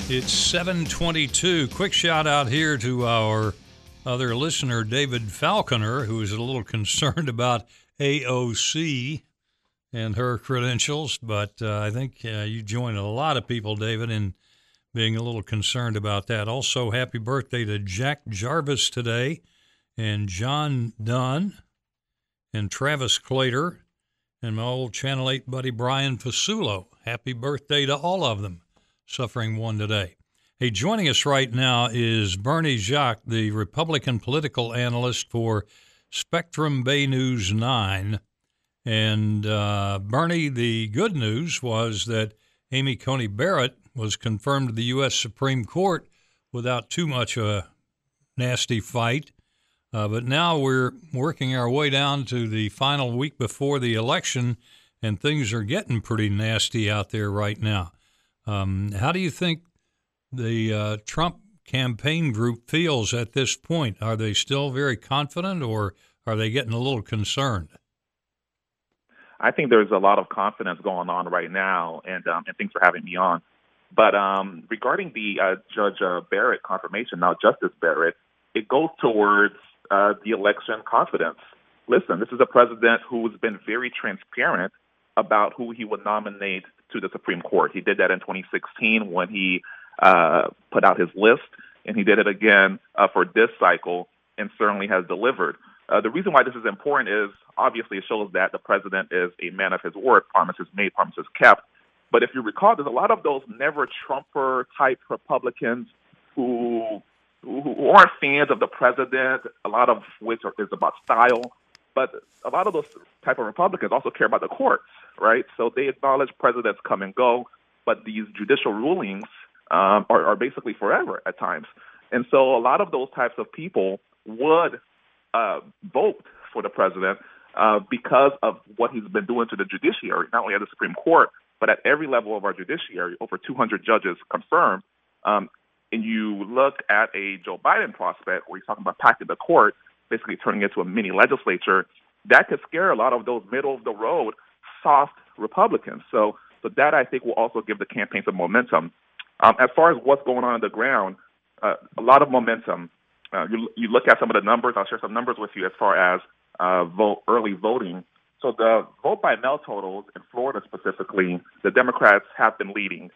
It's 7:22. Quick shout out here to our other listener, David Falconer, who is a little concerned about AOC and her credentials. But I think you join a lot of people, David, in being a little concerned about that. Also, happy birthday to Jack Jarvis today, and John Dunn, and Travis Clater, and my old Channel 8 buddy Brian Fasulo. Happy birthday to all of them, suffering one today. Hey, joining us right now is Bernie Jacques, the Republican political analyst for Spectrum Bay News 9. And Bernie, the good news was that Amy Coney Barrett was confirmed to the U.S. Supreme Court without too much of a nasty fight. But now we're working our way down to the final week before the election, and things are getting pretty nasty out there right now. How do you think the Trump campaign group feels at this point? Are they still very confident, or are they getting a little concerned? I think there's a lot of confidence going on right now, and thanks for having me on. But regarding the Judge Barrett confirmation, now Justice Barrett, it goes towards the election confidence. Listen, this is a president who's been very transparent about who he would nominate to the Supreme Court. He did that in 2016 when he put out his list, and he did it again for this cycle, and certainly has delivered. The reason why this is important is, obviously, it shows that the president is a man of his word, promises made, promises kept. But if you recall, there's a lot of those never-Trumper type Republicans who aren't fans of the president, a lot of which is about style. But a lot of those type of Republicans also care about the courts, right? So they acknowledge presidents come and go, but these judicial rulings are basically forever at times. And so a lot of those types of people would vote for the president because of what he's been doing to the judiciary, not only at the Supreme Court, but at every level of our judiciary, over 200 judges confirmed. And you look at a Joe Biden prospect where he's talking about packing the court, basically turning it into a mini legislature, that could scare a lot of those middle-of-the-road, soft Republicans. So that, I think, will also give the campaign some momentum. As far as what's going on the ground, a lot of momentum. You look at some of the numbers. I'll share some numbers with you as far as early voting. So the vote by mail totals in Florida specifically, the Democrats have been leading.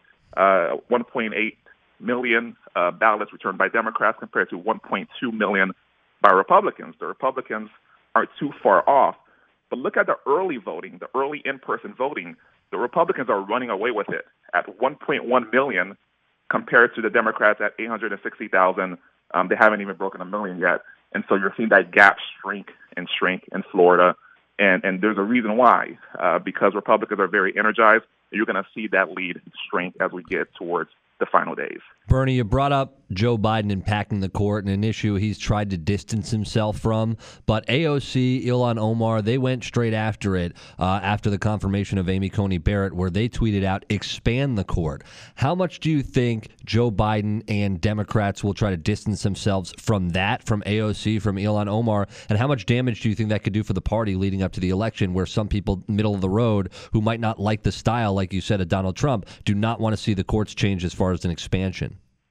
1.8 million ballots returned by Democrats compared to 1.2 million by Republicans. The Republicans aren't too far off. But look at the early voting, the early in-person voting. The Republicans are running away with it at 1.1 million compared to the Democrats at 860,000. They haven't even broken a million yet. And so you're seeing that gap shrink in Florida. And there's a reason why, because Republicans are very energized. You're going to see that lead shrink as we get towards the final days. Bernie, you brought up Joe Biden and packing the court, and an issue he's tried to distance himself from. But AOC, Ilhan Omar, they went straight after it after the confirmation of Amy Coney Barrett, where they tweeted out, expand the court. How much do you think Joe Biden and Democrats will try to distance themselves from that, from AOC, from Ilhan Omar? And how much damage do you think that could do for the party leading up to the election, where some people middle of the road who might not like the style, like you said, of Donald Trump, do not want to see the courts change as far as an expansion?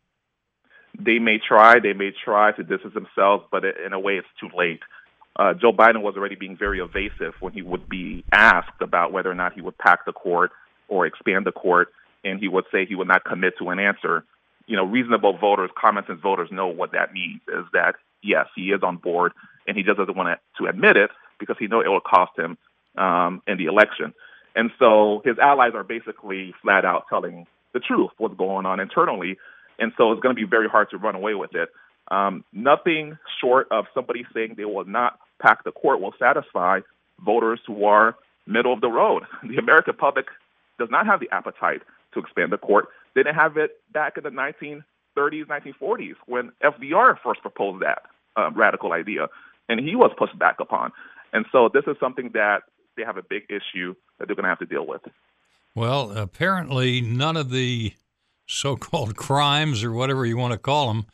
They may try to distance themselves, but in a way it's too late. Joe Biden was already being very evasive when he would be asked about whether or not he would pack the court or expand the court, and he would say he would not commit to an answer. You know, reasonable voters, common sense voters know what that means, is that, yes, he is on board, and he just doesn't want to admit it because he knows it will cost him in the election. And so his allies are basically flat out telling the truth, what's going on internally. And so it's going to be very hard to run away with it. Nothing short of somebody saying they will not pack the court will satisfy voters who are middle of the road. The American public does not have the appetite to expand the court. They didn't have it back in the 1930s, 1940s when FDR first proposed that radical idea, and he was pushed back upon. And so this is something that they have a big issue that they're going to have to deal with. Well, apparently none of the so-called crimes or whatever you want to call them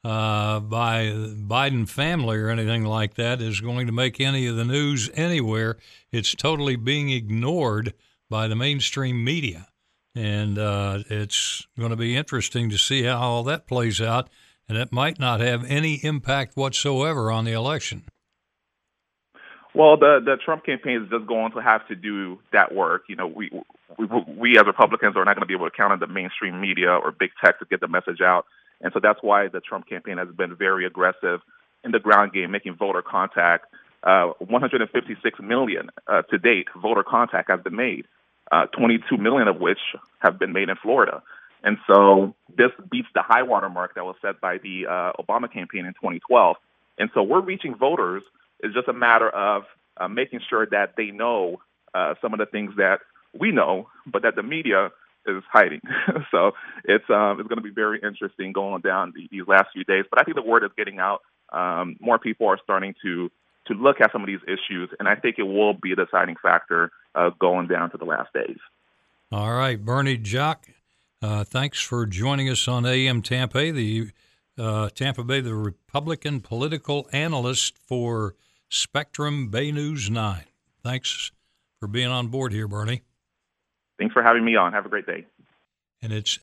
by the Biden family or anything like that is going to make any of the news anywhere. It's totally being ignored by the mainstream media. And it's going to be interesting to see how all that plays out, and it might not have any impact whatsoever on the election. Well, the Trump campaign is just going to have to do that work. You know, we as Republicans are not going to be able to count on the mainstream media or big tech to get the message out. And so that's why the Trump campaign has been very aggressive in the ground game, making voter contact. 156 million to date voter contact has been made, 22 million of which have been made in Florida. And so this beats the high water mark that was set by the Obama campaign in 2012. And so we're reaching voters. It's just a matter of making sure that they know some of the things that we know, but that the media is hiding. So it's going to be very interesting going down these last few days. But I think the word is getting out. More people are starting to look at some of these issues, and I think it will be a deciding factor going down to the last days. All right, Bernie Jacques, thanks for joining us on AM Tampa, the Tampa Bay, the Republican political analyst for Spectrum Bay News 9. Thanks for being on board here, Bernie. Thanks for having me on. Have a great day. And it's